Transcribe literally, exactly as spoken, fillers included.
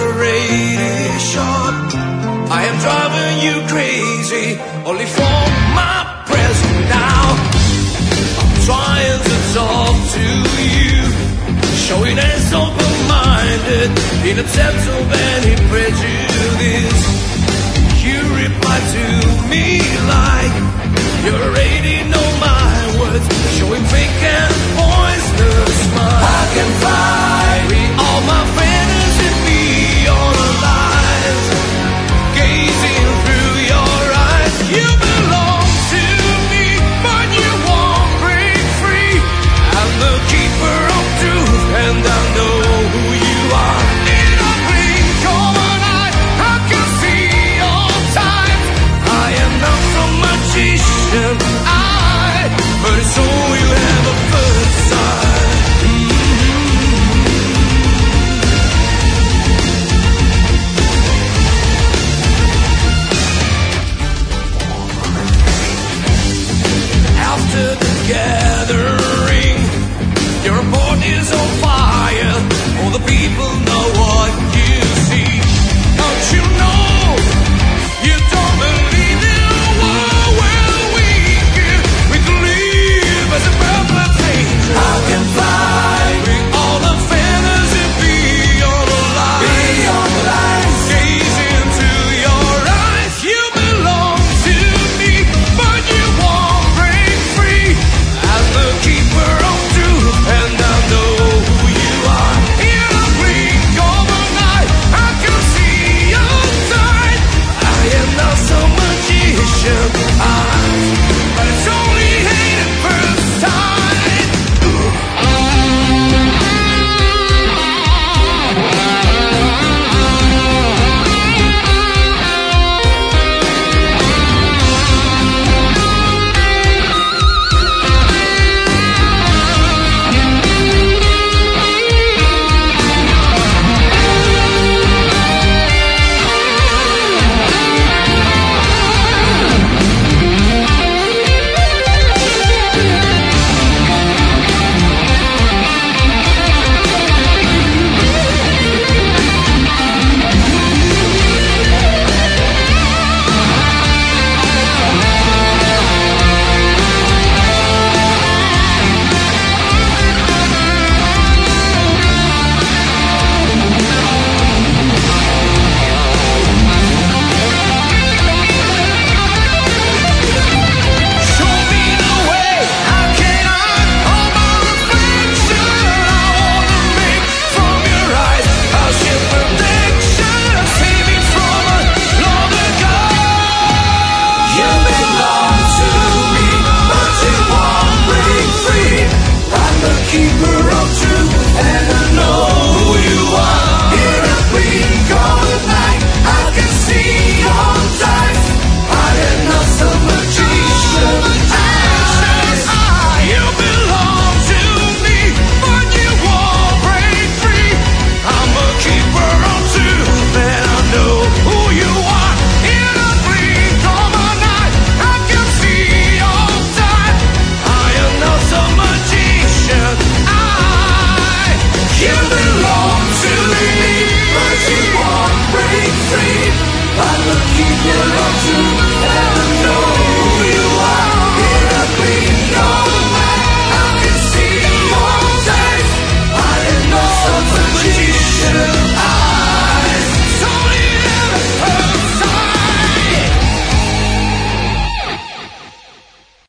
you're eighty short. I am driving you crazy, only for my present now. I'm trying to talk to you, showing as open-minded, in absence of any prejudice. You reply to me like you already know my words, showing fake and poisonous smiles. I can fight all my fantasy, be all lies, gazing through your eyes. You belong to me, but you won't break free. I'm the keeper of truth, and I know who you are. In a blink of an eye, I can see your time. I am not some magician, I, but it's all you have a first sight. After the gathering, your board is on fire. All the people know what you see. Don't you know? You don't believe in a world where we give, we believe as a perfect angel. I can fly with all the fantasy beyond the lies, beyond the lies, gaze into your eyes. You belong to me, but you won't break free. I'm the keeper of truth, and I know who you are. In a blink of an eye, I can see your side. I am not some magician, I, but it's only hate at first sight. Show me the way, how can I hold my reflection? I wanna make from your eyes a shield protection, save me from a longer ago. You belong to me, but you won't break free. I'm the keeper of truth, and I know who you are. In a blink of an eye, I can see your types. I am not some magician, I, you belong to me, but you won't break free. I'm a keeper of truth, and I know who you are. In a blink of an eye, I can see your type. I am not some magician, I, you belong to me, but you won't break free. I'm the keeper of truth, and